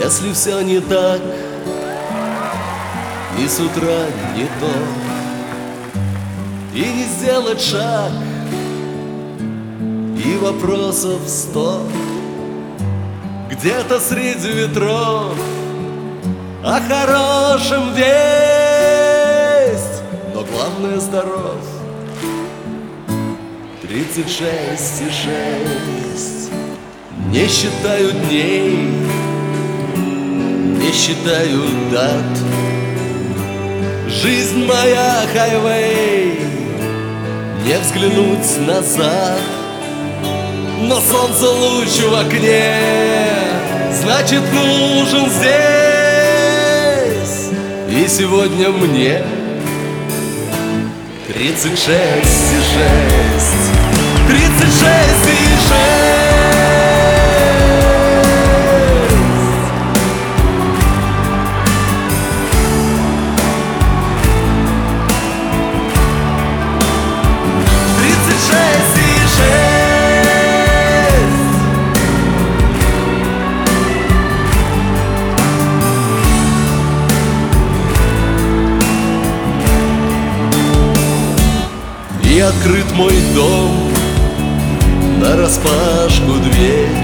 Если все не так, и с утра не то, и не сделать шаг, и вопросов 100. Где-то среди ветров о хорошем весть, но главное здоров. 36,6. Не считаю дней, не считаю дат. Жизнь моя хайвей, не взглянуть назад. Но солнце луч в окне, значит нужен здесь. И сегодня мне 36,6. 36,6. И открыт мой дом, нараспашку дверь.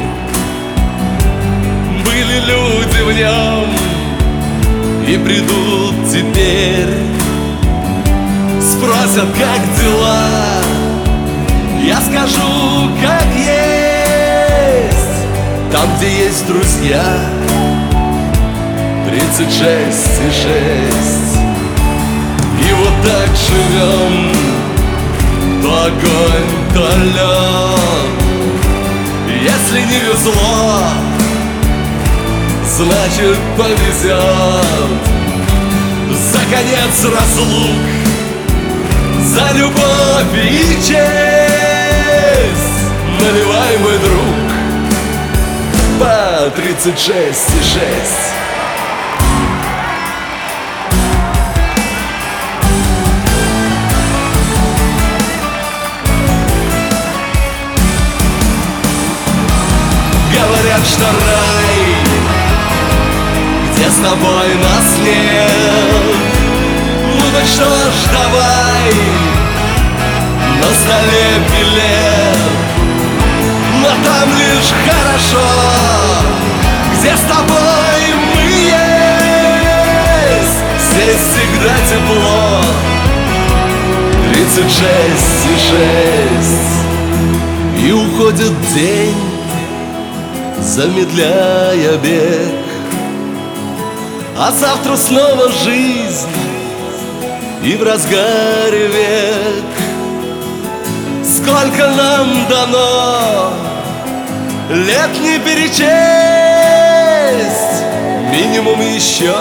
Были люди в нем и придут теперь. Спросят, как дела, я скажу, как есть. Там, где есть друзья, 36,6. И вот так живем, то огонь, то лед. Если не везло, значит повезет. За конец разлук, за любовь и честь наливай, мой друг, по 36,6. Говорят, что рай, где с тобой нас нет. Ну так что ж, давай, на столе билет. Но там лишь хорошо, где с тобой мы есть. Здесь всегда тепло. 36,6. И уходит день, замедляя бег, а завтра снова жизнь, и в разгаре век. Сколько нам дано, лет не перечесть, минимум еще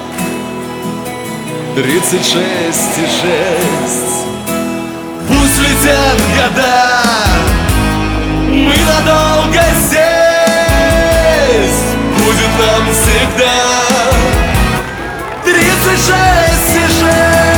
36,6. Пусть летят года, мы надолго здесь, будет нам всегда 36,6.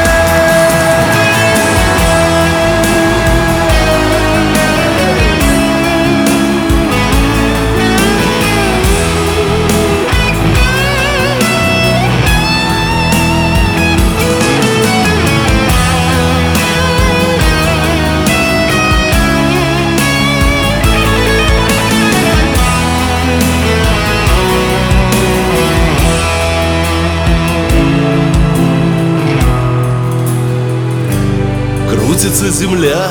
Крутится земля,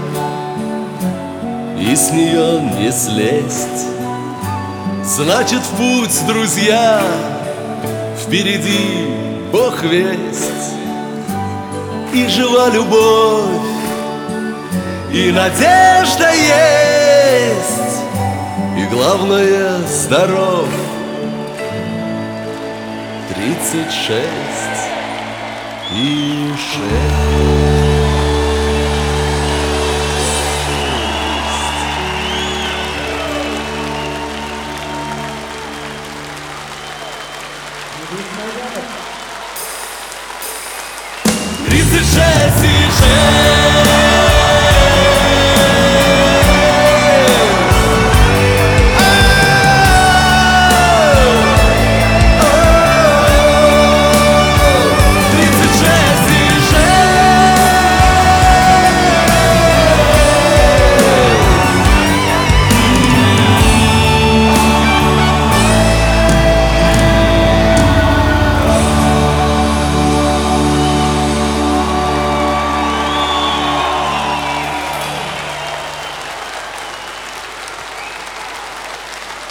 и с нее не слезть. Значит, в путь, друзья, впереди Бог весть. И жива любовь, и надежда есть, и главное, здоров. 36,6.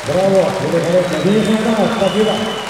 Браво, великолепно. Денис Антонов, спасибо.